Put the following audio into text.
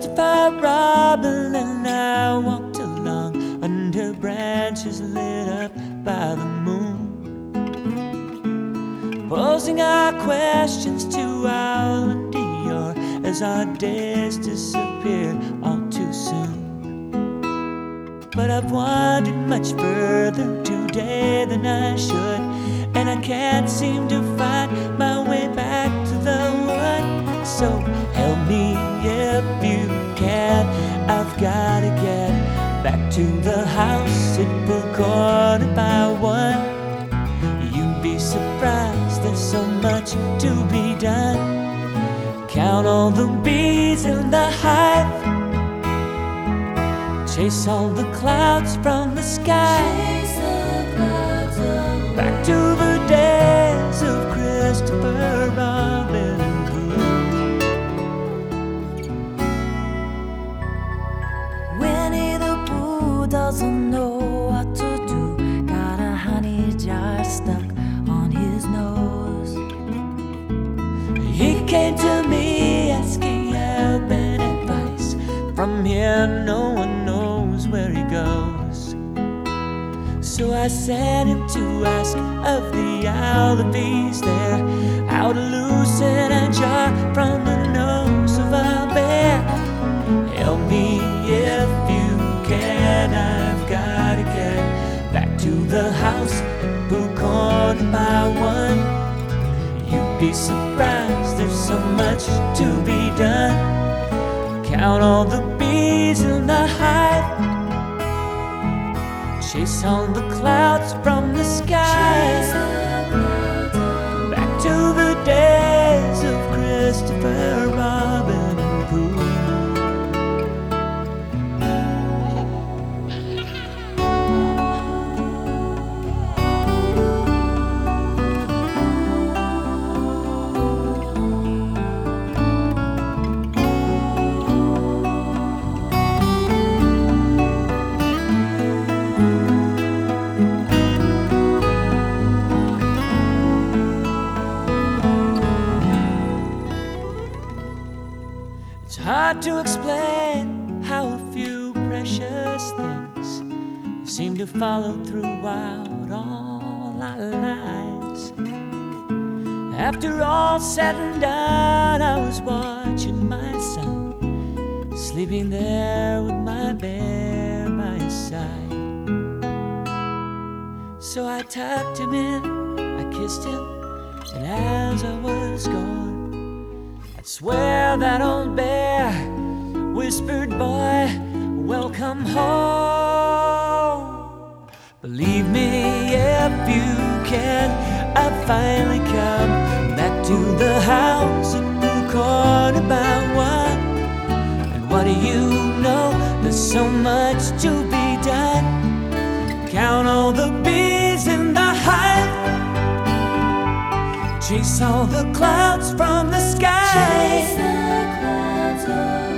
Christopher Robin and I walked along under branches lit up by the moon, posing our questions to Owl and Dior as our days disappeared all too soon. But I've wandered much further today than I should, and I can't seem to find my way back to the wood. So help me if you can, I've gotta get back to the house at Blue Corner by 1. You'd be surprised, there's so much to be done. Count all the bees in the hive, chase all the clouds from the sky, back to the days of Christopher Robin and Blue. Winnie the Pooh doesn't know what to do, got a honey jar stuck on his nose. He came to me asking help and advice. From here no one knows where he goes. So I sent him to ask of the owl if he's there, how to loosen a jar from the nose of a bear. Help me if you can, I've gotta get back to the house at Blue Corner by 1. You'd be surprised, there's so much to be done. Count all the bees in the hive, chase all the clouds from the sky, back to the days of Christopher Robin and Pooh. It's hard to explain how a few precious things seem to follow throughout all our lives. After all said and done, I was watching my son, sleeping there with my bear by his side. So I tucked him in, I kissed him, and as I was gone, I swear that old bear whispered, "Boy, welcome home." Believe me if you can, I've finally come back to the house at Blue Corner by 1. And what do you know, there's so much to be done. Count all the bees in the hive, chase all the clouds from the sky, Chase the clouds away.